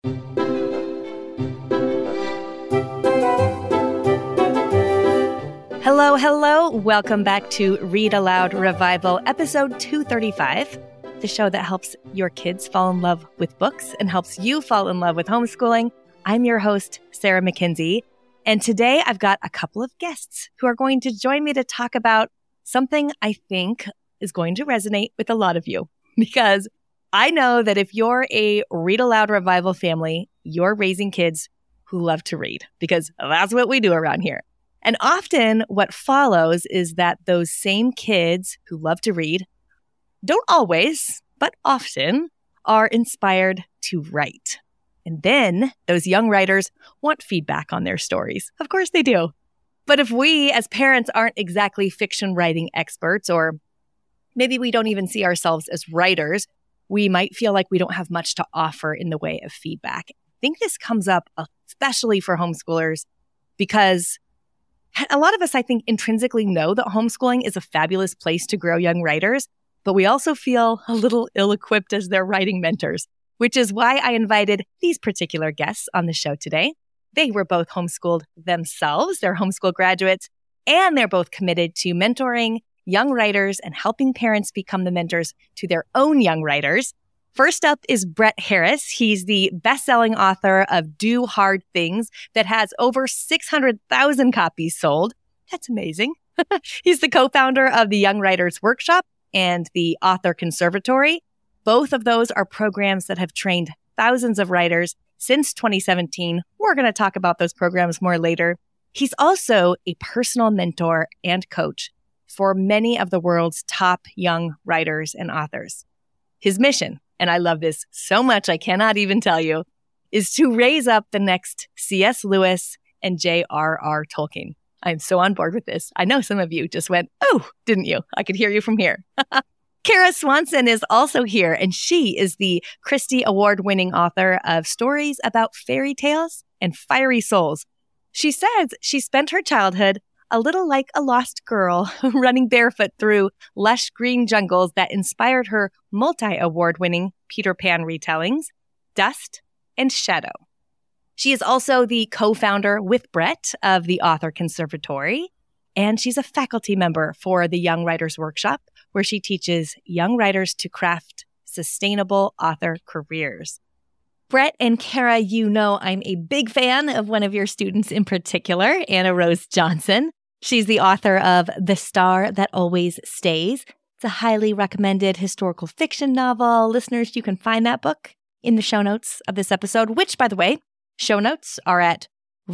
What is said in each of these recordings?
Hello, hello. Welcome back to Read Aloud Revival, episode 235, the show that helps your kids fall in love with books and helps you fall in love with homeschooling. I'm your host, Sarah McKenzie, and today I've got a couple of guests who are going to join me to talk about something I think is going to resonate with a lot of you, because I know that if you're a Read Aloud Revival family, you're raising kids who love to read, because that's what we do around here. And often what follows is that those same kids who love to read don't always, but often are inspired to write. And then those young writers want feedback on their stories. Of course they do. But if we as parents aren't exactly fiction writing experts, or maybe we don't even see ourselves as writers, we might feel like we don't have much to offer in the way of feedback. I think this comes up especially for homeschoolers because a lot of us, I think, intrinsically know that homeschooling is a fabulous place to grow young writers, but we also feel a little ill-equipped as their writing mentors, which is why I invited these particular guests on the show today. They were both homeschooled themselves. They're homeschool graduates, and they're both committed to mentoring young writers and helping parents become the mentors to their own young writers. First up is Brett Harris. He's the best-selling author of Do Hard Things that has over 600,000 copies sold. That's amazing. He's the co-founder of the Young Writers Workshop and the Author Conservatory. Both of those are programs that have trained thousands of writers since 2017. We're going to talk about those programs more later. He's also a personal mentor and coach for many of the world's top young writers and authors. His mission, and I love this so much I cannot even tell you, is to raise up the next C.S. Lewis and J.R.R. Tolkien. I'm so on board with this. I know some of you just went, oh, didn't you? I could hear you from here. Kara Swanson is also here, and she is the Christie Award-winning author of stories about fairy tales and fiery souls. She says she spent her childhood a little like a lost girl running barefoot through lush green jungles that inspired her multi-award-winning Peter Pan retellings, Dust and Shadow. She is also the co-founder with Brett of the Author Conservatory, and she's a faculty member for the Young Writers Workshop, where she teaches young writers to craft sustainable author careers. Brett and Kara, you know I'm a big fan of one of your students in particular, Anna Rose Johnson. She's the author of The Star That Always Stays. It's a highly recommended historical fiction novel. Listeners, you can find that book in the show notes of this episode, which, by the way, show notes are at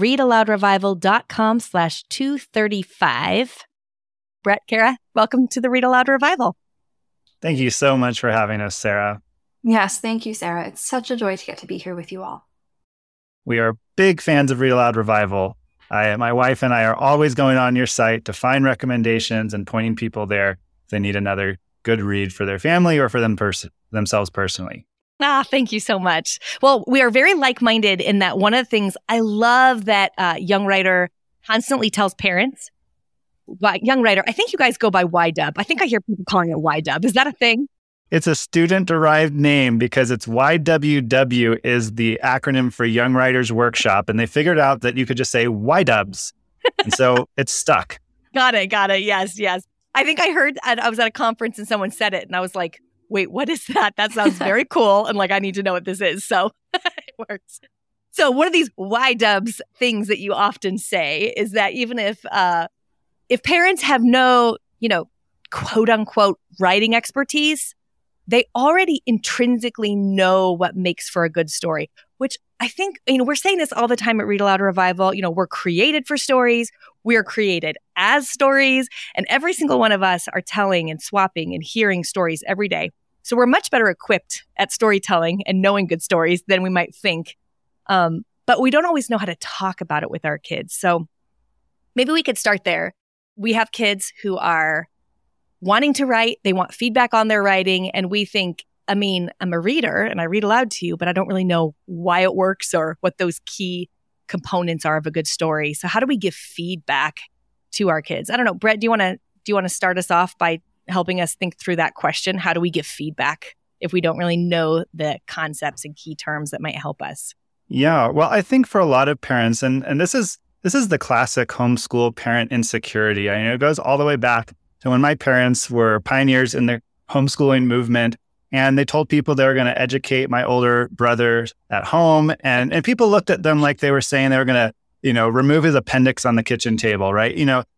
readaloudrevival.com/235. Brett, Kara, welcome to the Read Aloud Revival. Thank you so much for having us, Sarah. Yes, thank you, Sarah. It's such a joy to get to be here with you all. We are big fans of Read Aloud Revival. My wife and I are always going on your site to find recommendations and pointing people there if they need another good read for their family or for themselves personally. Thank you so much. Well, we are very like-minded in that one of the things I love that Young Writer constantly tells parents. Young Writer, I think you guys go by YDub. I think I hear people calling it YDub. Is that a thing? It's a student-derived name because it's YWW is the acronym for Young Writers Workshop, and they figured out that you could just say YDubs, and so it's stuck. Got it. Yes. I think I heard, I was at a conference and someone said it, and I was like, wait, what is that? That sounds very cool, and I need to know what this is, so it works. So one of these YDubs things that you often say is that even if parents have no, quote-unquote writing expertise, they already intrinsically know what makes for a good story, which I think, we're saying this all the time at Read Aloud Revival. We're created for stories. We're created as stories. And every single one of us are telling and swapping and hearing stories every day. So we're much better equipped at storytelling and knowing good stories than we might think. But we don't always know how to talk about it with our kids. So maybe we could start there. We have kids who are wanting to write. They want feedback on their writing. And we think, I'm a reader and I read aloud to you, but I don't really know why it works or what those key components are of a good story. So how do we give feedback to our kids? I don't know. Brett, do you want to start us off by helping us think through that question? How do we give feedback if we don't really know the concepts and key terms that might help us. Yeah, well, I think for a lot of parents, and this is the classic homeschool parent insecurity. I mean, it goes all the way back to when my parents were pioneers in the homeschooling movement, and they told people they were going to educate my older brother at home, and people looked at them like they were saying they were going to, remove his appendix on the kitchen table, right?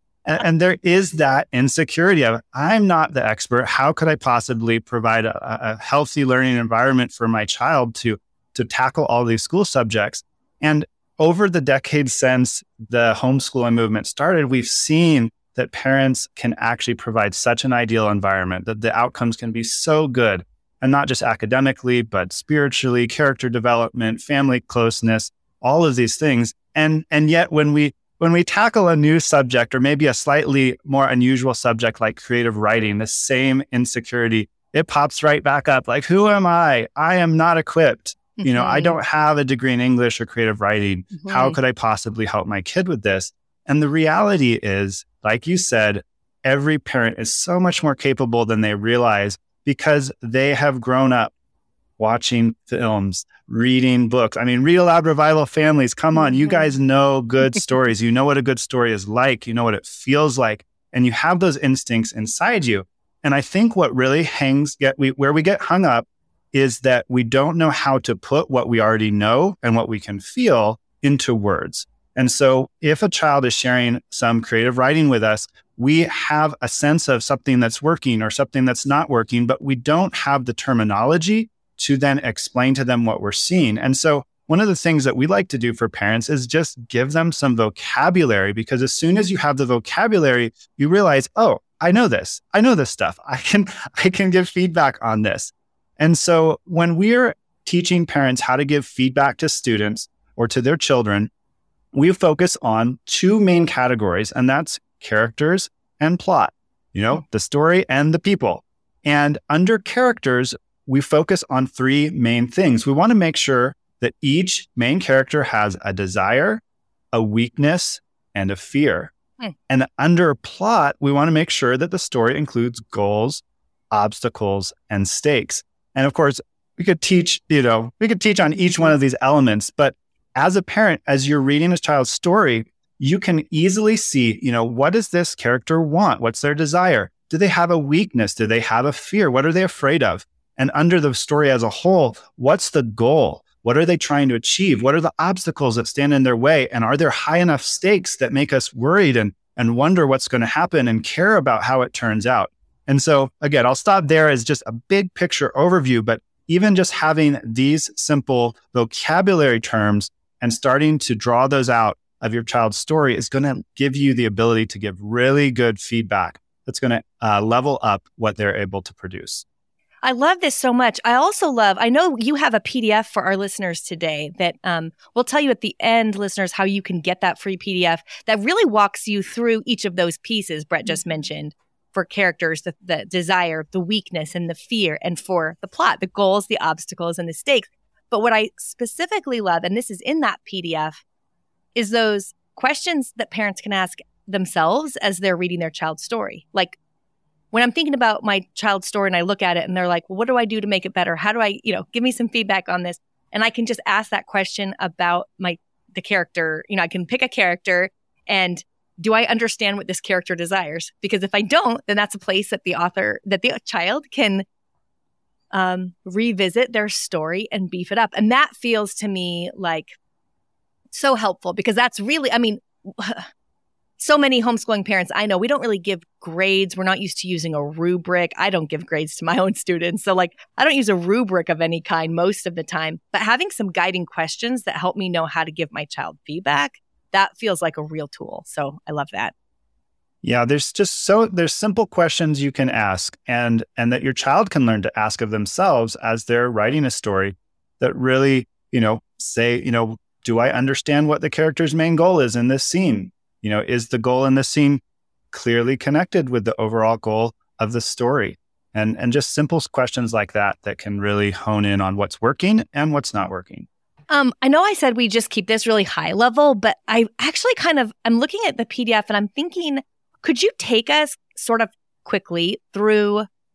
And there is that insecurity of, I'm not the expert. How could I possibly provide a healthy learning environment for my child to tackle all these school subjects? And over the decades since the homeschooling movement started, we've seen that parents can actually provide such an ideal environment, that the outcomes can be so good, and not just academically, but spiritually, character development, family closeness, all of these things. And yet when we tackle a new subject, or maybe a slightly more unusual subject like creative writing, the same insecurity, it pops right back up. Like, who am I? I am not equipped. I don't have a degree in English or creative writing. How could I possibly help my kid with this? And the reality is, like you said, every parent is so much more capable than they realize, because they have grown up watching films, reading books. I mean, Read Aloud Revival families, come on, you guys know good stories. You know what a good story is like. You know what it feels like. And you have those instincts inside you. And I think what really where we get hung up is that we don't know how to put what we already know and what we can feel into words. And so if a child is sharing some creative writing with us, we have a sense of something that's working or something that's not working, but we don't have the terminology to then explain to them what we're seeing. And so one of the things that we like to do for parents is just give them some vocabulary, because as soon as you have the vocabulary, you realize, oh, I know this stuff. I can give feedback on this. And so when we're teaching parents how to give feedback to students or to their children, we focus on two main categories, and that's characters and plot, the story and the people. And under characters, we focus on three main things. We want to make sure that each main character has a desire, a weakness, and a fear. And under plot, we want to make sure that the story includes goals, obstacles, and stakes. And of course, we could teach on each one of these elements, but as a parent, as you're reading a child's story, you can easily see, what does this character want? What's their desire? Do they have a weakness? Do they have a fear? What are they afraid of? And under the story as a whole, what's the goal? What are they trying to achieve? What are the obstacles that stand in their way? And are there high enough stakes that make us worried and wonder what's going to happen and care about how it turns out? And so again, I'll stop there as just a big picture overview, but even just having these simple vocabulary terms and starting to draw those out of your child's story is going to give you the ability to give really good feedback that's going to level up what they're able to produce. I love this so much. I know you have a PDF for our listeners today that we'll tell you at the end, listeners, how you can get that free PDF that really walks you through each of those pieces Brett just mentioned. For characters, the desire, the weakness, and the fear, and for the plot, the goals, the obstacles, and the stakes. But what I specifically love, and this is in that PDF, is those questions that parents can ask themselves as they're reading their child's story. Like when I'm thinking about my child's story and I look at it and they're like, well, what do I do to make it better? How do I, give me some feedback on this? And I can just ask that question about the character. I can pick a character and do I understand what this character desires? Because if I don't, then that's a place that the child can revisit their story and beef it up. And that feels to me like so helpful, because that's really, so many homeschooling parents I know, we don't really give grades. We're not used to using a rubric. I don't give grades to my own students. So I don't use a rubric of any kind most of the time, but having some guiding questions that help me know how to give my child feedback, that feels like a real tool. So I love that. Yeah, there's simple questions you can ask and that your child can learn to ask of themselves as they're writing a story that really, say, do I understand what the character's main goal is in this scene? Is the goal in this scene clearly connected with the overall goal of the story? And just simple questions like that can really hone in on what's working and what's not working. I know I said we just keep this really high level, but I actually I'm looking at the PDF and I'm thinking, could you take us sort of quickly through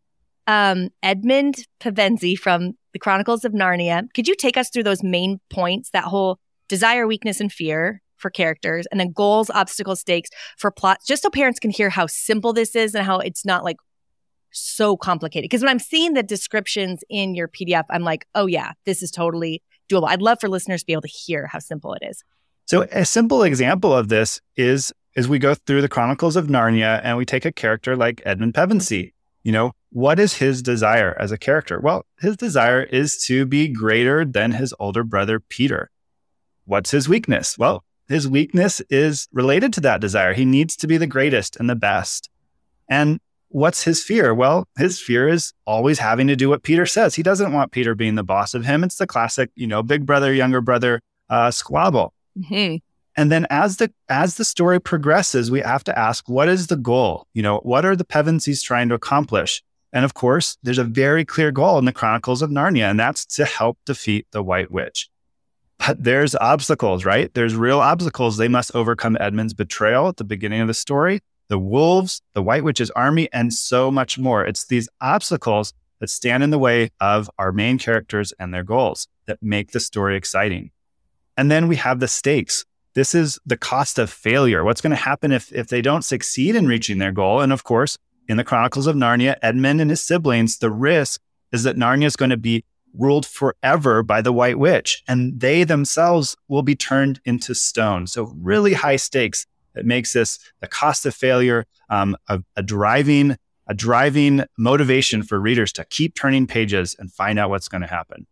Edmund Pevensey from the Chronicles of Narnia. Could you take us through those main points, that whole desire, weakness, and fear for characters, and then goals, obstacles, stakes for plots, just so parents can hear how simple this is and how it's not like so complicated? Because when I'm seeing the descriptions in your PDF, I'm like, oh yeah, this is totally doable. I'd love for listeners to be able to hear how simple it is. So a simple example of this is we go through the Chronicles of Narnia and we take a character like Edmund Pevensey. What is his desire as a character? Well, his desire is to be greater than his older brother, Peter. What's his weakness? Well, his weakness is related to that desire. He needs to be the greatest and the best. And what's his fear? Well, his fear is always having to do what Peter says. He doesn't want Peter being the boss of him. It's the classic, big brother, younger brother squabble. Mm-hmm. And then as the story progresses, we have to ask, what is the goal? What are the Pevenseys trying to accomplish? And of course, there's a very clear goal in the Chronicles of Narnia, and that's to help defeat the White Witch. But there's obstacles, right? There's real obstacles. They must overcome Edmund's betrayal at the beginning of the story, the wolves, the White Witch's army, and so much more. It's these obstacles that stand in the way of our main characters and their goals that make the story exciting. And then we have the stakes. This is the cost of failure. What's going to happen if they don't succeed in reaching their goal? And of course, in the Chronicles of Narnia, Edmund and his siblings, the risk is that Narnia is going to be ruled forever by the White Witch, and they themselves will be turned into stone. So really high stakes that makes this the cost of failure, a driving motivation for readers to keep turning pages and find out what's going to happen.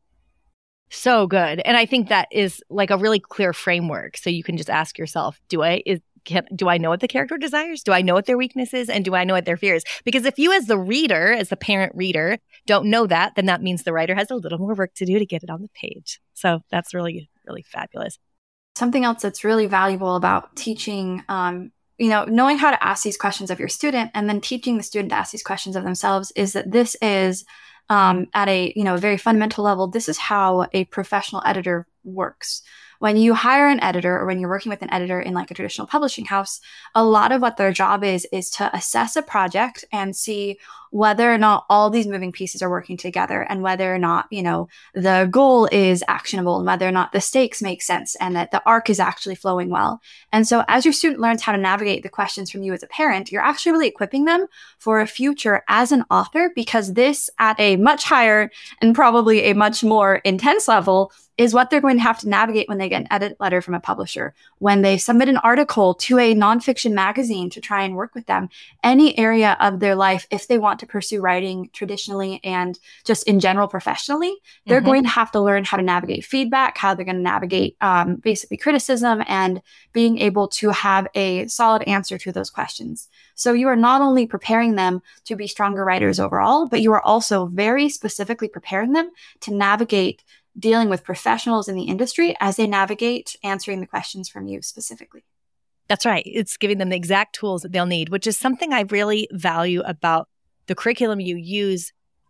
So good. And I think that is like a really clear framework. So you can just ask yourself, do I know what the character desires? Do I know what their weakness is? And do I know what their fear is? Because if you as the reader, as the parent reader, don't know that, then that means the writer has a little more work to do to get it on the page. So that's really, really fabulous. Something else that's really valuable about teaching, knowing how to ask these questions of your student and then teaching the student to ask these questions of themselves is that this is at a very fundamental level, this is how a professional editor works. When you hire an editor or when you're working with an editor in like a traditional publishing house, a lot of what their job is to assess a project and see whether or not all these moving pieces are working together and whether or not, the goal is actionable and whether or not the stakes make sense and that the arc is actually flowing well. And so as your student learns how to navigate the questions from you as a parent, you're actually really equipping them for a future as an author, because this at a much higher and probably a much more intense level is what they're going to have to navigate when they get an edit letter from a publisher, when they submit an article to a nonfiction magazine to try and work with them, any area of their life, if they want to pursue writing traditionally and just in general professionally, they're going to have to learn how to navigate feedback, how they're going to navigate basically criticism, and being able to have a solid answer to those questions. So you are not only preparing them to be stronger writers overall, but you are also very specifically preparing them to navigate dealing with professionals in the industry as they navigate answering the questions from you specifically. That's right. It's giving them the exact tools that they'll need, which is something I really value about the curriculum you use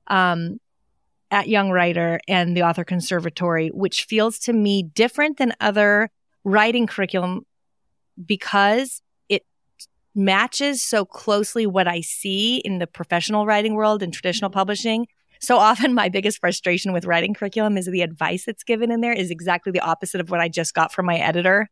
at Young Writer and the Author Conservatory, which feels to me different than other writing curriculum because it matches so closely what I see in the professional writing world and traditional publishing. So often my biggest frustration with writing curriculum is the advice that's given in there is exactly the opposite of what I just got from my editor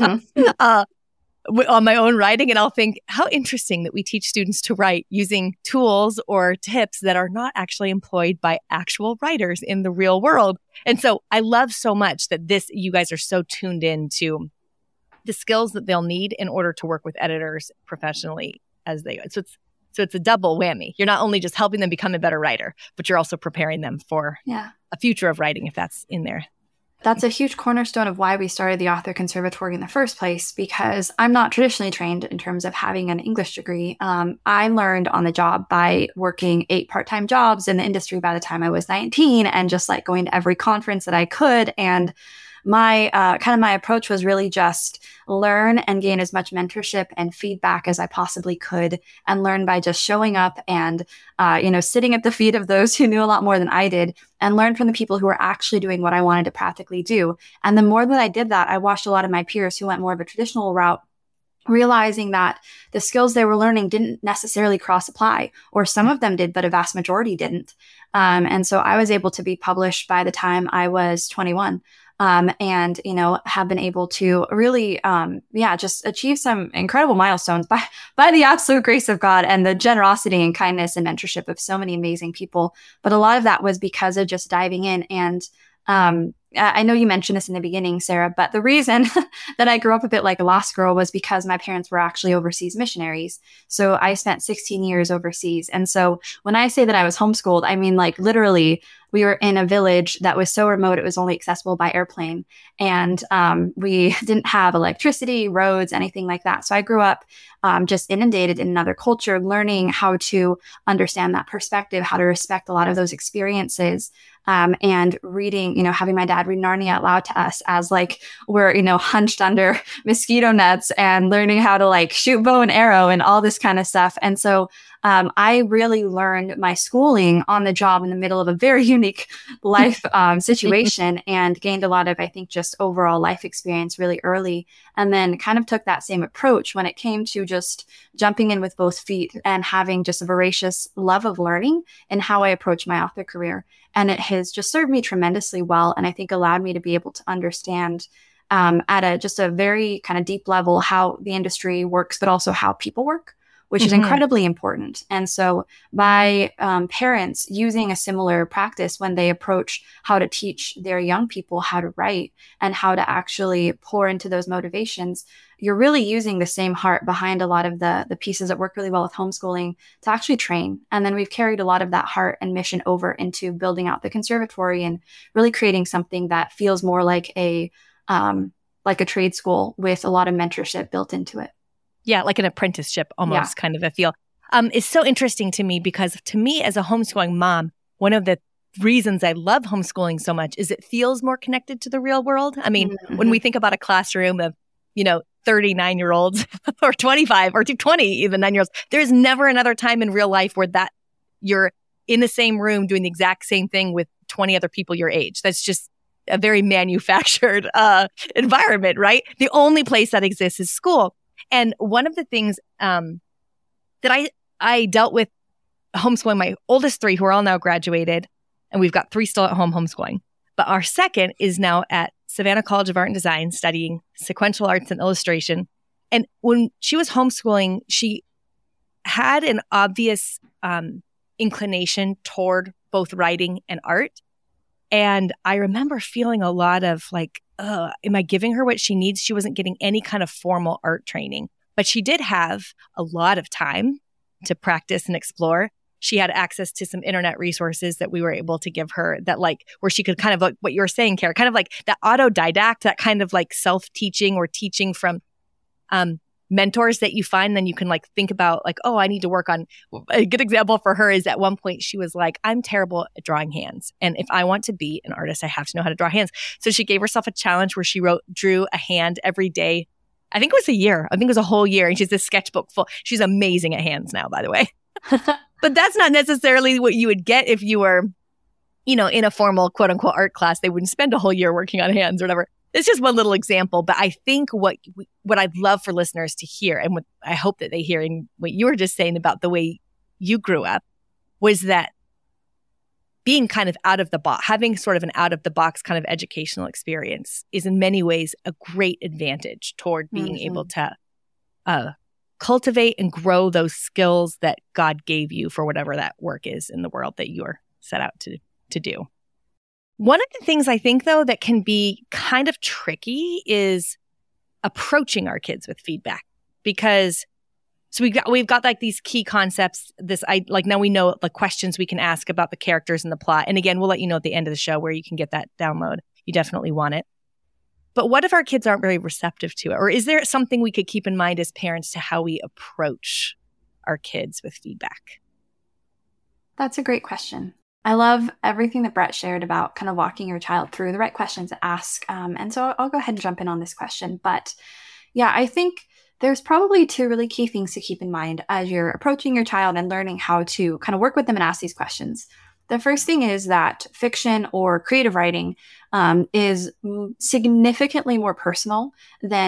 on my own writing. And I'll think, how interesting that we teach students to write using tools or tips that are not actually employed by actual writers in the real world. And so I love so much that you guys are so tuned in to the skills that they'll need in order to work with editors professionally as they go. So it's a double whammy. You're not only just helping them become a better writer, but you're also preparing them for a future of writing if that's in there. That's a huge cornerstone of why we started the Author Conservatory in the first place, because I'm not traditionally trained in terms of having an English degree. I learned on the job by working 8 part-time jobs in the industry by the time I was 19 and just like going to every conference that I could. And my approach was really just learn and gain as much mentorship and feedback as I possibly could, and learn by just showing up and, sitting at the feet of those who knew a lot more than I did, and learn from the people who were actually doing what I wanted to practically do. And the more that I did that, I watched a lot of my peers who went more of a traditional route realizing that the skills they were learning didn't necessarily cross-apply, or some of them did, but a vast majority didn't. And so I was able to be published by the time I was 21. And, have been able to really, just achieve some incredible milestones by the absolute grace of God and the generosity and kindness and mentorship of so many amazing people. But a lot of that was because of just diving in. And I know you mentioned this in the beginning, Sarah, but the reason that I grew up a bit like a lost girl was because my parents were actually overseas missionaries. So I spent 16 years overseas. And so when I say that I was homeschooled, I mean, like literally, we were in a village that was so remote, it was only accessible by airplane. And we didn't have electricity, roads, anything like that. So I grew up just inundated in another culture, learning how to understand that perspective, how to respect a lot of those experiences. And reading, having my dad read Narnia out loud to us as like we're, hunched under mosquito nets and learning how to like shoot bow and arrow and all this kind of stuff. And so I really learned my schooling on the job in the middle of a very unique life situation and gained a lot of, I think, just overall life experience really early. And then kind of took that same approach when it came to just jumping in with both feet and having just a voracious love of learning and how I approach my author career. And it has just served me tremendously well. And I think allowed me to be able to understand at a very kind of deep level how the industry works, but also how people work, which is incredibly important. And so by parents using a similar practice when they approach how to teach their young people how to write and how to actually pour into those motivations, you're really using the same heart behind a lot of the pieces that work really well with homeschooling to actually train. And then we've carried a lot of that heart and mission over into building out the conservatory and really creating something that feels more like a trade school with a lot of mentorship built into it. Yeah, like an apprenticeship almost kind of a feel. It's so interesting to me because to me as a homeschooling mom, one of the reasons I love homeschooling so much is it feels more connected to the real world. I mean, when we think about a classroom of, 39-year-olds or 25 or 20, even 9-year-olds, there's never another time in real life where that you're in the same room doing the exact same thing with 20 other people your age. That's just a very manufactured environment, right? The only place that exists is school. And one of the things that I dealt with homeschooling my oldest 3, who are all now graduated, and we've got 3 still at home homeschooling. But our second is now at Savannah College of Art and Design studying sequential arts and illustration. And when she was homeschooling, she had an obvious inclination toward both writing and art. And I remember feeling a lot of like, am I giving her what she needs? She wasn't getting any kind of formal art training, but she did have a lot of time to practice and explore. She had access to some internet resources that we were able to give her that like, where she could kind of like what you were saying, Kara, kind of like that autodidact, that kind of like self-teaching or teaching from mentors that you find. Then you can like think about like, oh, I need to work on. A good example for her is at one point she was like, I'm terrible at drawing hands. And if I want to be an artist, I have to know how to draw hands. So she gave herself a challenge where she drew a hand every day. I think it was a year. I think it was a whole year. And she's this sketchbook full. She's amazing at hands now, by the way. But that's not necessarily what you would get if you were, in a formal quote unquote art class. They wouldn't spend a whole year working on hands or whatever. It's just one little example. But I think what I'd love for listeners to hear, and what I hope that they hear in what you were just saying about the way you grew up, was that being kind of out of the box, having sort of an out of the box kind of educational experience is in many ways a great advantage toward being able to cultivate and grow those skills that God gave you for whatever that work is in the world that you're set out to do. One of the things I think, though, that can be kind of tricky is approaching our kids with feedback, because we've got like these key concepts. Now we know the questions we can ask about the characters and the plot. And again, we'll let you know at the end of the show where you can get that download. You definitely want it. But what if our kids aren't very receptive to it? Or is there something we could keep in mind as parents to how we approach our kids with feedback? That's a great question. I love everything that Brett shared about kind of walking your child through the right questions to ask. And so I'll go ahead and jump in on this question. But yeah, I think there's probably 2 really key things to keep in mind as you're approaching your child and learning how to kind of work with them and ask these questions. The first thing is that fiction or creative writing is significantly more personal than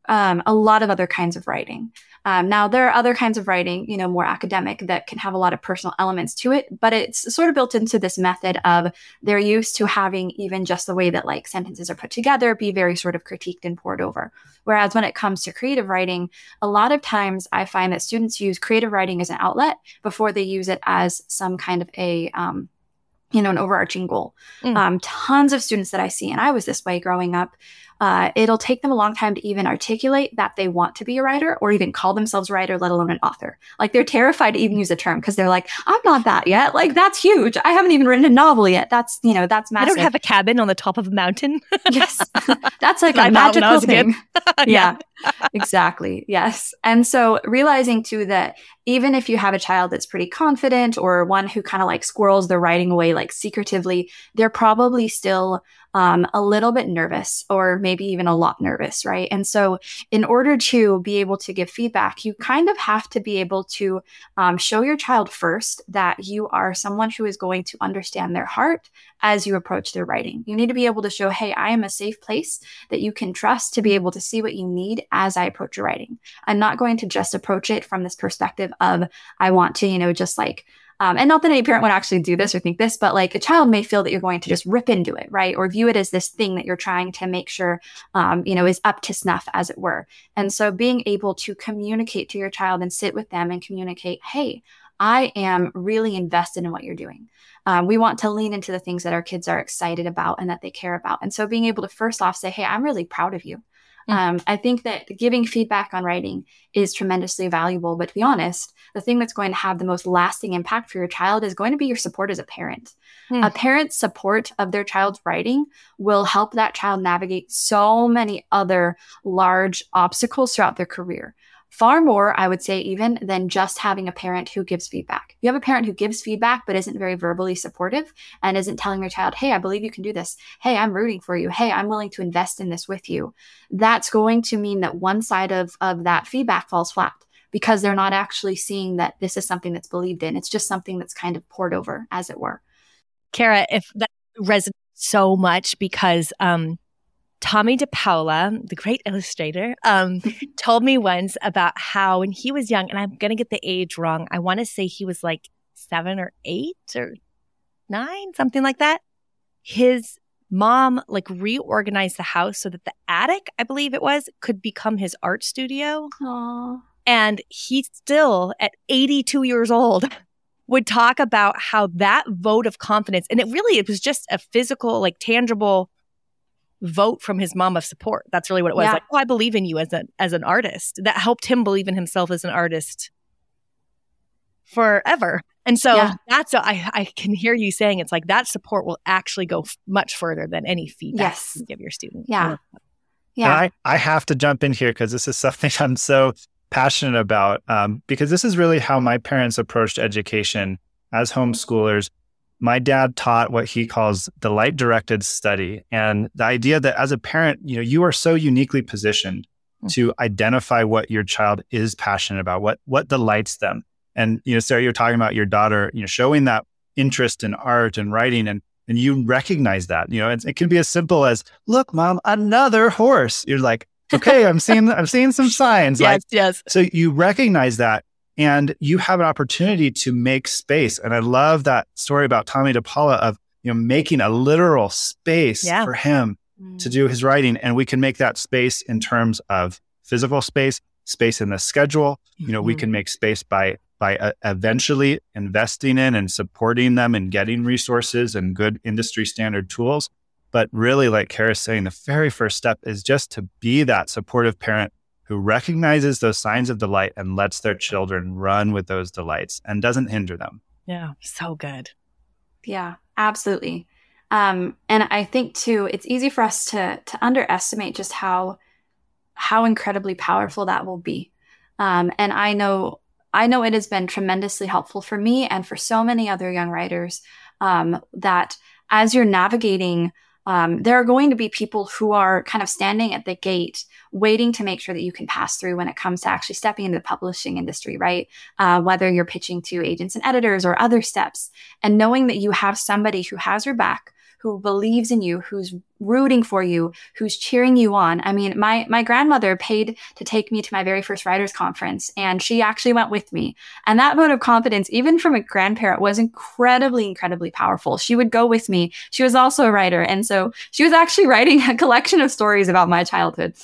a lot of other kinds of writing. Now, there are other kinds of writing, more academic, that can have a lot of personal elements to it, but it's sort of built into this method of they're used to having even just the way that like sentences are put together be very sort of critiqued and poured over. Whereas when it comes to creative writing, a lot of times I find that students use creative writing as an outlet before they use it as some kind of an overarching goal. Tons of students that I see, and I was this way growing up, it'll take them a long time to even articulate that they want to be a writer or even call themselves a writer, let alone an author. Like they're terrified to even use the term because they're like, I'm not that yet. Like that's huge. I haven't even written a novel yet. That's massive. I don't have a cabin on the top of a mountain. Yes. That's like a magical thing. Yeah, exactly. Yes. And so realizing too that even if you have a child that's pretty confident or one who kind of like squirrels their writing away like secretively, they're probably still a little bit nervous or maybe even a lot nervous, right? And so in order to be able to give feedback, you kind of have to be able to show your child first that you are someone who is going to understand their heart as you approach their writing. You need to be able to show, hey, I am a safe place that you can trust to be able to see what you need as I approach your writing. I'm not going to just approach it from this perspective of, I want to, just like, and not that any parent would actually do this or think this, but like a child may feel that you're going to just rip into it, right? Or view it as this thing that you're trying to make sure, is up to snuff, as it were. And so being able to communicate to your child and sit with them and communicate, hey, I am really invested in what you're doing. We want to lean into the things that our kids are excited about and that they care about. And so being able to first off say, hey, I'm really proud of you. I think that giving feedback on writing is tremendously valuable. But to be honest, the thing that's going to have the most lasting impact for your child is going to be your support as a parent. A parent's support of their child's writing will help that child navigate so many other large obstacles throughout their career. Far more, I would say, even than just having a parent who gives feedback. You have a parent who gives feedback but isn't very verbally supportive and isn't telling their child, hey, I believe you can do this. Hey, I'm rooting for you. Hey, I'm willing to invest in this with you. That's going to mean that one side of that feedback falls flat because they're not actually seeing that this is something that's believed in. It's just something that's kind of poured over, as it were. Kara, if that resonates so much because Tommy DePaola, the great illustrator, told me once about how when he was young, and I'm going to get the age wrong, I want to say he was like 7 or 8 or 9, something like that. His mom like reorganized the house so that the attic, I believe it was, could become his art studio. Aww. And he still, at 82 years old, would talk about how that vote of confidence, and it was just a physical, like tangible vote from his mom of support. That's really what it was. Yeah. Like, I believe in you as an artist. That helped him believe in himself as an artist forever. And so that's I can hear you saying it's like that support will actually go much further than any feedback you can give your student. Yeah. And I have to jump in here because this is something I'm so passionate about because this is really how my parents approached education as homeschoolers. My dad taught what he calls delight-directed study. And the idea that as a parent, you are so uniquely positioned to identify what your child is passionate about, what delights them. And, Sarah, you're talking about your daughter, showing that interest in art and writing, and you recognize that, it can be as simple as, look, Mom, another horse. You're like, okay, I'm seeing some signs. Yes. So you recognize that. And you have an opportunity to make space. And I love that story about Tommy DePaola of, making a literal space for him to do his writing. And we can make that space in terms of physical space in the schedule. We can make space by eventually investing in and supporting them and getting resources and good industry standard tools. But really, like Kara's saying, the very first step is just to be that supportive parent who recognizes those signs of delight and lets their children run with those delights and doesn't hinder them. Yeah, so good. Yeah, absolutely. And I think too, it's easy for us to underestimate just how incredibly powerful that will be. And I know it has been tremendously helpful for me and for so many other young writers that as you're navigating, there are going to be people who are kind of standing at the gate waiting to make sure that you can pass through when it comes to actually stepping into the publishing industry, right? Whether you're pitching to agents and editors or other steps, and knowing that you have somebody who has your back, who believes in you, who's rooting for you, who's cheering you on. I mean, my grandmother paid to take me to my very first writers conference, and she actually went with me. And that vote of confidence, even from a grandparent, was incredibly, incredibly powerful. She would go with me. She was also a writer. And so she was actually writing a collection of stories about my childhood,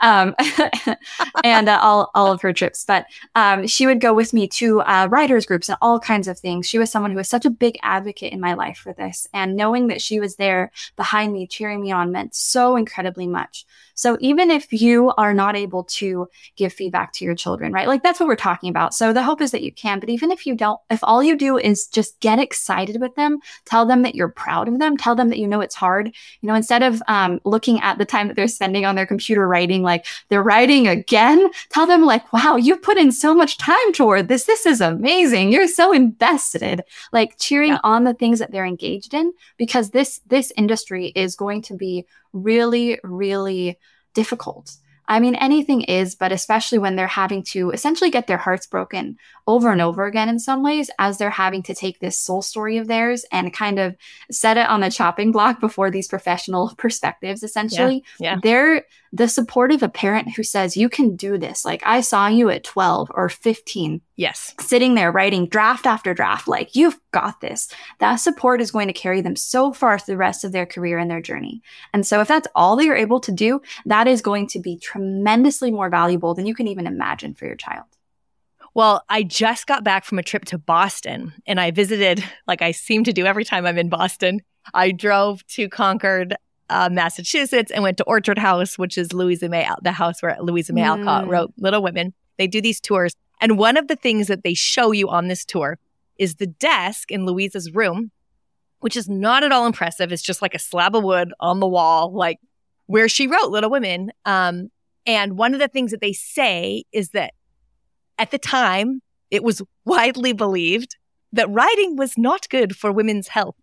and all of her trips. But she would go with me to writers groups and all kinds of things. She was someone who was such a big advocate in my life for this. And knowing that she was there behind me, cheering me on, meant so incredibly much. So even if you are not able to give feedback to your children, right? Like that's what we're talking about. So the hope is that you can, but even if you don't, if all you do is just get excited with them, tell them that you're proud of them, tell them that you know it's hard, you know, instead of looking at the time that they're spending on their computer writing, like they're writing again, tell them like, wow, you put in so much time toward this. This is amazing. You're so invested, like cheering on the things that they're engaged in, because this industry is going to be really, really difficult. I mean, anything is, but especially when they're having to essentially get their hearts broken over and over again in some ways, as they're having to take this soul story of theirs and kind of set it on the chopping block before these professional perspectives, essentially. They're the support of a parent who says, you can do this. Like, I saw you at 12 or 15. Yes. Sitting there writing draft after draft, like, you've got this. That support is going to carry them so far through the rest of their career and their journey. And so if that's all that you're able to do, that is going to be tremendously more valuable than you can even imagine for your child. Well, I just got back from a trip to Boston, and I visited, like I seem to do every time I'm in Boston. I drove to Concord, Massachusetts, and went to Orchard House, which is Louisa May, the house where Louisa May Alcott wrote Little Women. They do these tours. And one of the things that they show you on this tour is the desk in Louisa's room, which is not at all impressive. It's just like a slab of wood on the wall, like where she wrote Little Women. And one of the things that they say is that at the time, it was widely believed that writing was not good for women's health.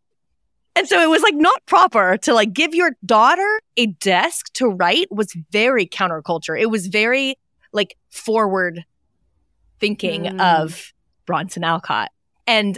And so it was like not proper to like give your daughter a desk to write was very counterculture. It was very like forward thinking of Bronson Alcott. And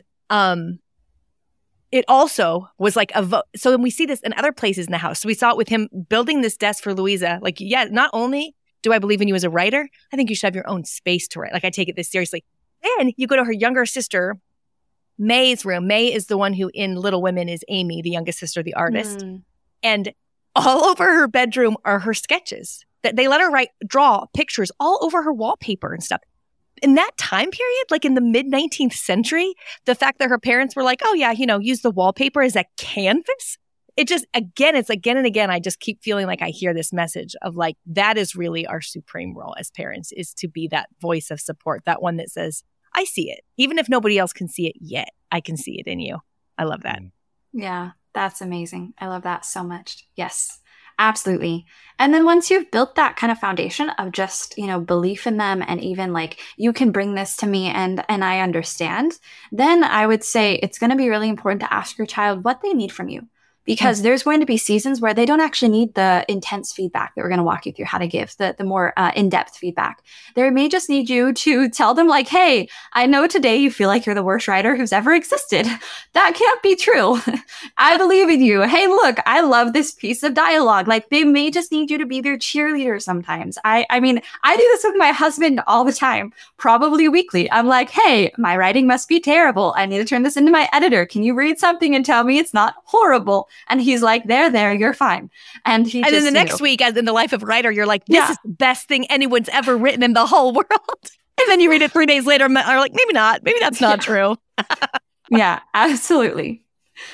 it also was like a vote. So then we see this in other places in the house. So we saw it with him building this desk for Louisa. Like, yeah, not only do I believe in you as a writer, I think you should have your own space to write. Like, I take it this seriously. Then you go to her younger sister, May's room. May is the one who in Little Women is Amy, the youngest sister, the artist. And all over her bedroom are her sketches that they let her draw pictures all over her wallpaper and stuff. In that time period, like in the mid-19th century, the fact that her parents were like, oh yeah, you know, use the wallpaper as a canvas. It just, again, it's again and again, I just keep feeling like I hear this message of like, that is really our supreme role as parents, is to be that voice of support, that one that says, I see it. Even if nobody else can see it yet, I can see it in you. I love that. Yeah, that's amazing. I love that so much. Yes, absolutely. And then once you've built that kind of foundation of just, you know, belief in them, and even like, you can bring this to me and I understand, then I would say it's going to be really important to ask your child what they need from you. Because there's going to be seasons where they don't actually need the intense feedback that we're going to walk you through how to give, the more in-depth feedback. They may just need you to tell them like, hey, I know today you feel like you're the worst writer who's ever existed. That can't be true. I believe in you. Hey, look, I love this piece of dialogue. Like, they may just need you to be their cheerleader sometimes. I mean, I do this with my husband all the time, probably weekly. I'm like, hey, my writing must be terrible. I need to turn this into my editor. Can you read something and tell me it's not horrible? And he's like, there, you're fine. And then the next week, as in the life of a writer, you're like, this is the best thing anyone's ever written in the whole world. And then you read it 3 days later and are like, maybe not. Maybe that's not true. Yeah, absolutely.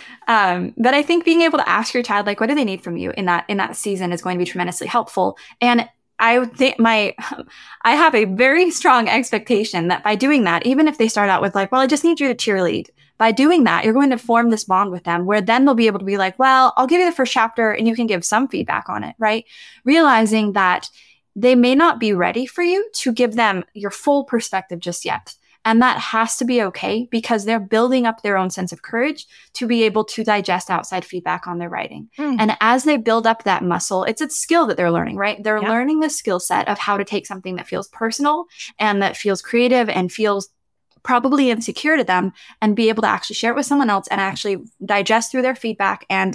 But I think being able to ask your child, like, what do they need from you in that season is going to be tremendously helpful. And I would think I have a very strong expectation that by doing that, even if they start out with like, well, I just need you to cheerlead. By doing that, you're going to form this bond with them where then they'll be able to be like, well, I'll give you the first chapter and you can give some feedback on it, right? Realizing that they may not be ready for you to give them your full perspective just yet. And that has to be okay, because they're building up their own sense of courage to be able to digest outside feedback on their writing. And as they build up that muscle, it's a skill that they're learning, right? They're learning the skill set of how to take something that feels personal and that feels creative and feels probably insecure to them, and be able to actually share it with someone else and actually digest through their feedback and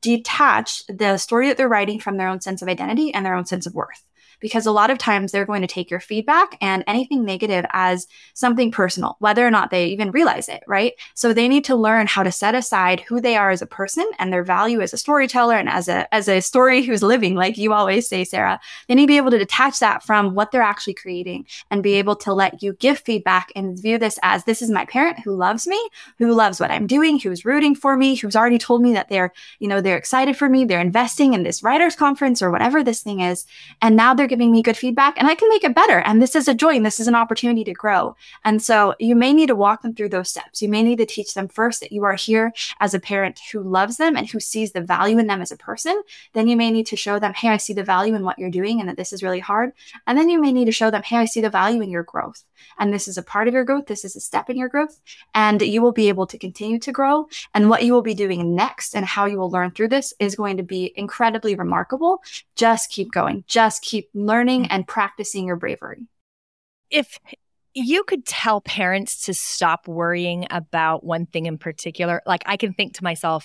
detach the story that they're writing from their own sense of identity and their own sense of worth. Because a lot of times they're going to take your feedback and anything negative as something personal, whether or not they even realize it, right? So they need to learn how to set aside who they are as a person and their value as a storyteller and as a story who's living, like you always say, Sarah. They need to be able to detach that from what they're actually creating and be able to let you give feedback and view this as, this is my parent who loves me, who loves what I'm doing, who's rooting for me, who's already told me that they're excited for me, they're investing in this writers conference or whatever this thing is. And now they're giving me good feedback and I can make it better. And this is a joy and this is an opportunity to grow. And so you may need to walk them through those steps. You may need to teach them first that you are here as a parent who loves them and who sees the value in them as a person. Then you may need to show them, hey, I see the value in what you're doing and that this is really hard. And then you may need to show them, hey, I see the value in your growth. And this is a part of your growth. This is a step in your growth. And you will be able to continue to grow. And what you will be doing next and how you will learn through this is going to be incredibly remarkable. Just keep going. Just keep learning and practicing your bravery. If you could tell parents to stop worrying about one thing in particular, like I can think to myself,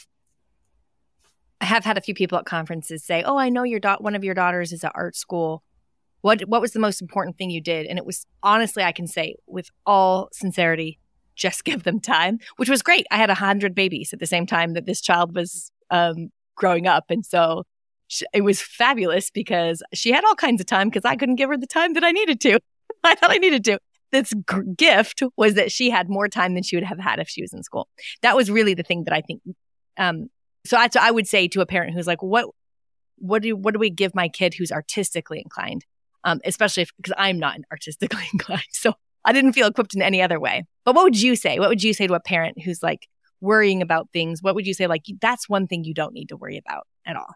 I have had a few people at conferences say, oh, I know one of your daughters is at art school. What was the most important thing you did? And it was, honestly, I can say with all sincerity, just give them time, which was great. I had 100 babies at the same time that this child was growing up. And so it was fabulous because she had all kinds of time because I couldn't give her the time that I needed to. I thought I needed to. This gift was that she had more time than she would have had if she was in school. That was really the thing that I think. So I would say to a parent who's like, what do we give my kid who's artistically inclined? Especially because I'm not artistically inclined. So I didn't feel equipped in any other way. But what would you say? What would you say to a parent who's like worrying about things? What would you say? Like, that's one thing you don't need to worry about at all.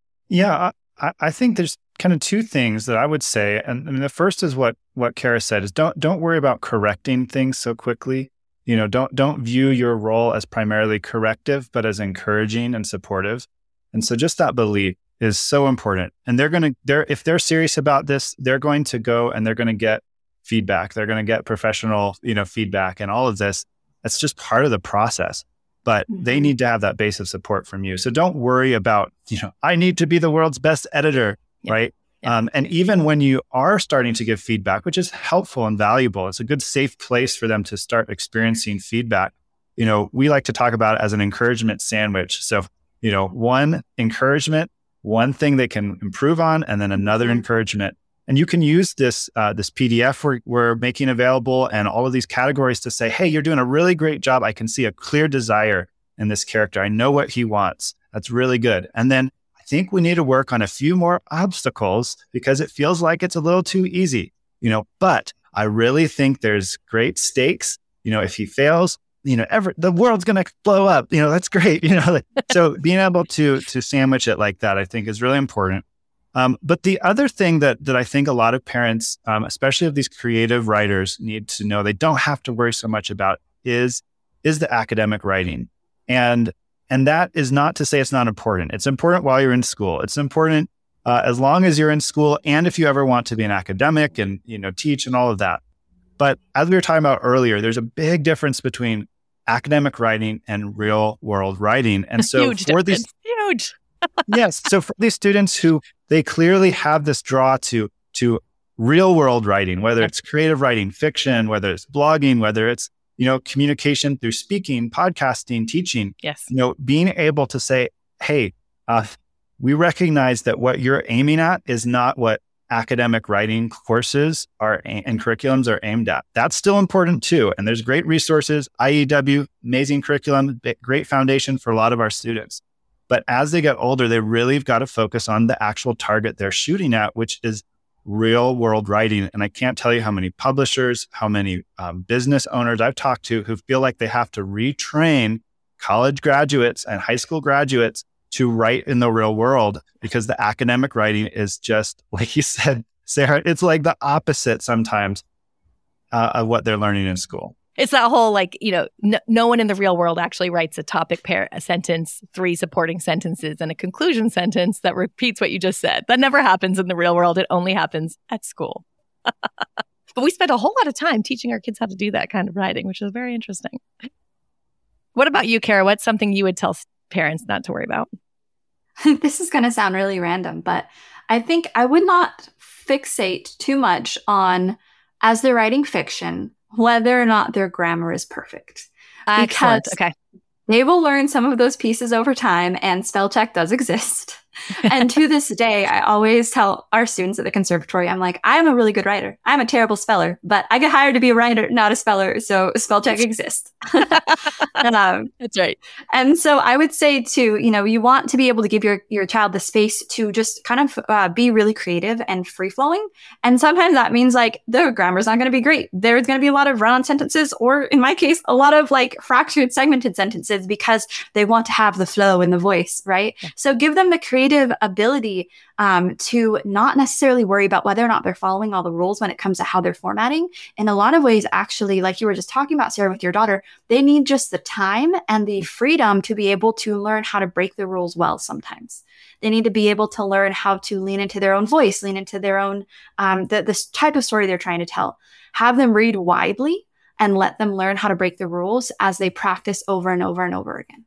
Yeah, I think there's kind of two things that I would say. And I mean, the first is what Kara said is don't worry about correcting things so quickly. Don't view your role as primarily corrective, but as encouraging and supportive. And so just that belief is so important. And if they're serious about this, they're going to go and they're going to get feedback. They're going to get professional, feedback and all of this. That's just part of the process. But they need to have that base of support from you. So don't worry about, I need to be the world's best editor, right? Yeah. And even when you are starting to give feedback, which is helpful and valuable, it's a good safe place for them to start experiencing feedback. We like to talk about it as an encouragement sandwich. So, one encouragement, one thing they can improve on, and then another encouragement. And you can use this PDF we're making available and all of these categories to say, hey, you're doing a really great job. I can see a clear desire in this character. I know what he wants. That's really good. And then I think we need to work on a few more obstacles because it feels like it's a little too easy, but I really think there's great stakes. If he fails, the world's going to blow up. That's great. So being able to sandwich it like that, I think is really important. But the other thing that I think a lot of parents, especially of these creative writers, need to know they don't have to worry so much about is the academic writing. And that is not to say it's not important. It's important while you're in school. It's important as long as you're in school and if you ever want to be an academic and, teach and all of that. But as we were talking about earlier, there's a big difference between academic writing and real world writing. And so huge. Yes. So for these students who they clearly have this draw to real world writing, whether it's creative writing, fiction, whether it's blogging, whether it's, communication through speaking, podcasting, teaching, yes. Being able to say, hey, we recognize that what you're aiming at is not what academic writing courses and curriculums are aimed at. That's still important too. And there's great resources, IEW, amazing curriculum, great foundation for a lot of our students. But as they get older, they really have got to focus on the actual target they're shooting at, which is real world writing. And I can't tell you how many publishers, how many business owners I've talked to who feel like they have to retrain college graduates and high school graduates to write in the real world because the academic writing is just, like you said, Sarah, it's like the opposite sometimes of what they're learning in school. It's that whole no one in the real world actually writes a topic a sentence, 3 supporting sentences, and a conclusion sentence that repeats what you just said. That never happens in the real world. It only happens at school. But we spend a whole lot of time teaching our kids how to do that kind of writing, which is very interesting. What about you, Kara? What's something you would tell parents not to worry about? this is going to sound really random, but I think I would not fixate too much on, as they're writing fiction, whether or not their grammar is perfect. Excellent. Because Okay. they will learn some of those pieces over time, and spell check does exist. And to this day, I always tell our students at the conservatory, I'm like, I'm a really good writer. I'm a terrible speller, but I get hired to be a writer, not a speller. So spell check exists. That's right. And so I would say too, you want to be able to give your child the space to just kind of be really creative and free flowing. And sometimes that means like the grammar's not going to be great. There's going to be a lot of run-on sentences, or in my case, a lot of like fractured, segmented sentences, because they want to have the flow in the voice, right? Yeah. So give them the creative ability to not necessarily worry about whether or not they're following all the rules when it comes to how they're formatting. In a lot of ways, actually, like you were just talking about, Sarah, with your daughter, they need just the time and the freedom to be able to learn how to break the rules well sometimes. They need to be able to learn how to lean into their own voice, lean into their own, this type of story they're trying to tell. Have them read widely and let them learn how to break the rules as they practice over and over and over again.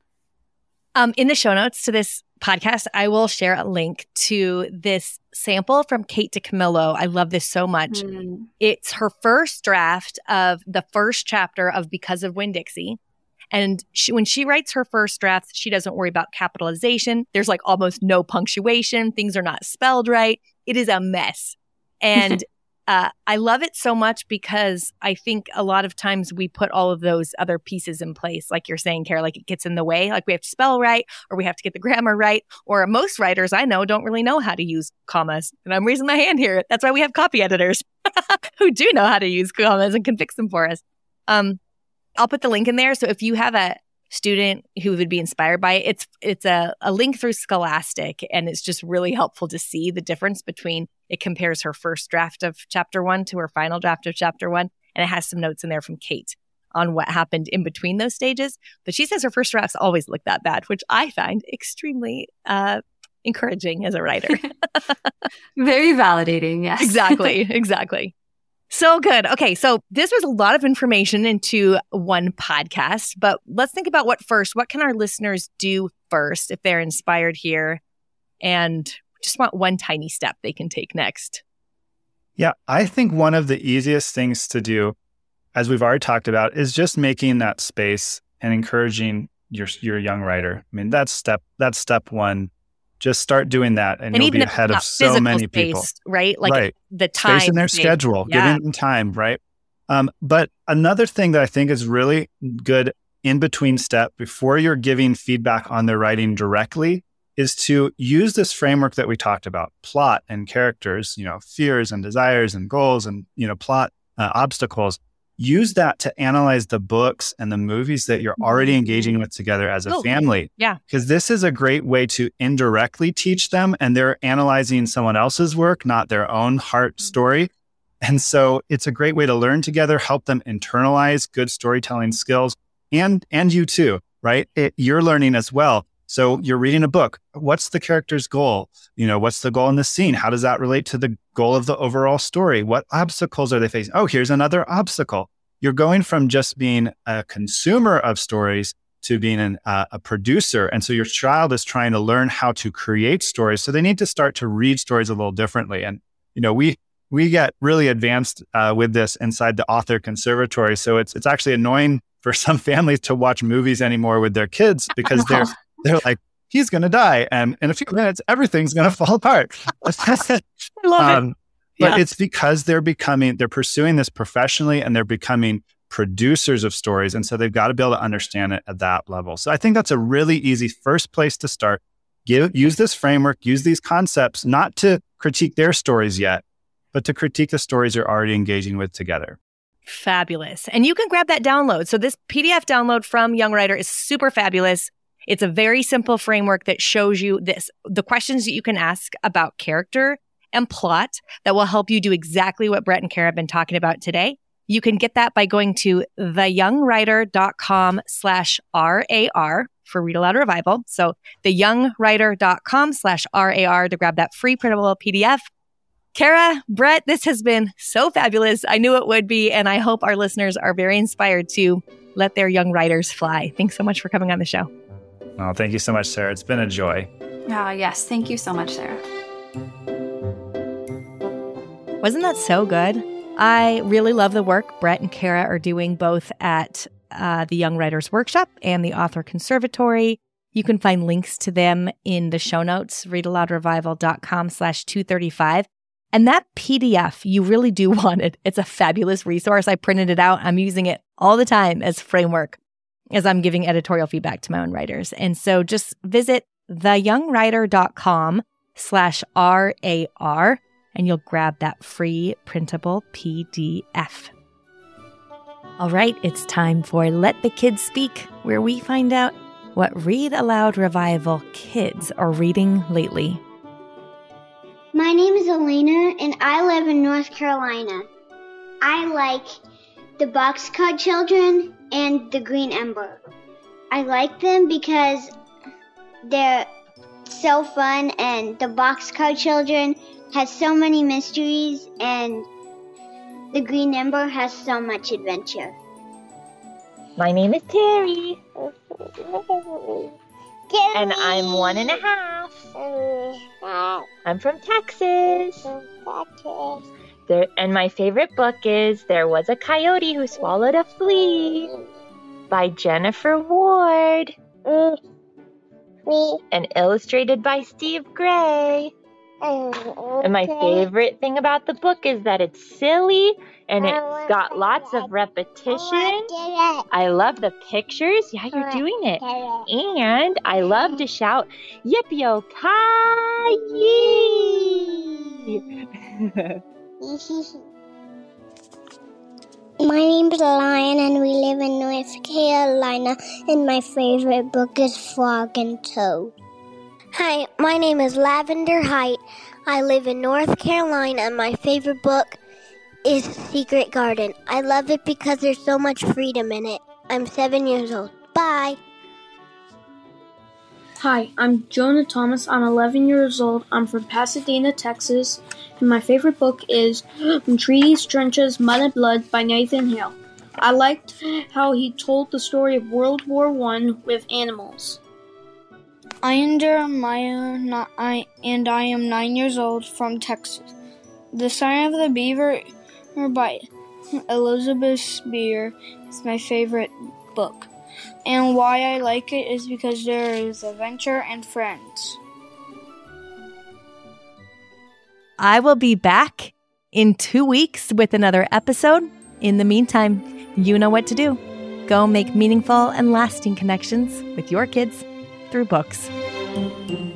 In the show notes to this podcast, I will share a link to this sample from Kate DiCamillo. I love this so much. It's her first draft of the first chapter of Because of Winn-Dixie. And when she writes her first drafts, she doesn't worry about capitalization. There's like almost no punctuation. Things are not spelled right. It is a mess. And I love it so much because I think a lot of times we put all of those other pieces in place. Like you're saying, Kara, like it gets in the way. Like we have to spell right, or we have to get the grammar right. Or most writers I know don't really know how to use commas. And I'm raising my hand here. That's why we have copy editors who do know how to use commas and can fix them for us. I'll put the link in there. So if you have a student who would be inspired by it, it's a link through Scholastic, and it's just really helpful to see the difference between, it compares her first draft of chapter 1 to her final draft of chapter 1, and it has some notes in there from Kate on what happened in between those stages. But she says her first drafts always look that bad, which I find extremely encouraging as a writer. Very validating, yes. Exactly. So good. Okay, so this was a lot of information into one podcast, but let's think about what can our listeners do first if they're inspired here and just want one tiny step they can take next? Yeah, I think one of the easiest things to do, as we've already talked about, is just making that space and encouraging your young writer. I mean, that's step one. Just start doing that, and you'll be ahead of so many people. Right? Like the time. Space in their schedule, giving them time, right? But another thing that I think is really good in between step before you're giving feedback on their writing directly is to use this framework that we talked about, plot and characters, fears and desires and goals and, plot obstacles. Use that to analyze the books and the movies that you're already engaging with together as a family. Yeah. Because this is a great way to indirectly teach them, and they're analyzing someone else's work, not their own heart story. And so it's a great way to learn together, help them internalize good storytelling skills, and you too, right? You're learning as well. So you're reading a book. What's the character's goal? What's the goal in the scene? How does that relate to the goal of the overall story? What obstacles are they facing? Oh, here's another obstacle. You're going from just being a consumer of stories to being a producer. And so your child is trying to learn how to create stories. So they need to start to read stories a little differently. And, we get really advanced with this inside the author conservatory. So it's actually annoying for some families to watch movies anymore with their kids because they're like, he's going to die. And in a few minutes, everything's going to fall apart. I love it. But it's because they're pursuing this professionally, and they're becoming producers of stories. And so they've got to be able to understand it at that level. So I think that's a really easy first place to start. Use this framework, use these concepts, not to critique their stories yet, but to critique the stories you're already engaging with together. Fabulous. And you can grab that download. So this PDF download from Young Writer is super fabulous. It's a very simple framework that shows you the questions that you can ask about character and plot that will help you do exactly what Brett and Kara have been talking about today. You can get that by going to theyoungwriter.com/RAR for Read Aloud Revival. So theyoungwriter.com/RAR to grab that free printable PDF. Kara, Brett, this has been so fabulous. I knew it would be, and I hope our listeners are very inspired to let their young writers fly. Thanks so much for coming on the show. Well, thank you so much, Sarah. It's been a joy. Yes. Thank you so much, Sarah. Wasn't that so good? I really love the work Brett and Kara are doing both at the Young Writers Workshop and the Author Conservatory. You can find links to them in the show notes, readaloudrevival.com/235. And that PDF, you really do want it. It's a fabulous resource. I printed it out. I'm using it all the time as framework as I'm giving editorial feedback to my own writers. And so just visit theyoungwriter.com/RAR and you'll grab that free printable PDF. All right, it's time for Let the Kids Speak, where we find out what Read Aloud Revival kids are reading lately. My name is Elena, and I live in North Carolina. I like the Boxcar Children and the Green Ember. I like them because they're so fun, and the Boxcar Children has so many mysteries, and the Green Ember has so much adventure. My name is Terry. And I'm 1.5. I'm from Texas. And my favorite book is There Was a Coyote Who Swallowed a Flea by Jennifer Ward. And illustrated by Steve Gray. And my favorite thing about the book is that it's silly and it's got lots of repetition. I love the pictures. Yeah, you're doing it. And I love to shout, Yippee-yo-ki-yee! My name is Lion, and we live in North Carolina, and my favorite book is Frog and Toad. Hi, my name is Lavender Height. I live in North Carolina, and my favorite book is Secret Garden. I love it because there's so much freedom in it. I'm 7 years old. Bye. Hi, I'm Jonah Thomas. I'm 11 years old. I'm from Pasadena, Texas, and my favorite book is Trees, Trenches, Mud and Blood by Nathan Hale. I liked how he told the story of World War I with animals. I am Jeremiah, and I am 9 years old, from Texas. The Sign of the Beaver by Elizabeth Spear is my favorite book. And why I like it is because there is adventure and friends. I will be back in 2 weeks with another episode. In the meantime, you know what to do. Go make meaningful and lasting connections with your kids through books.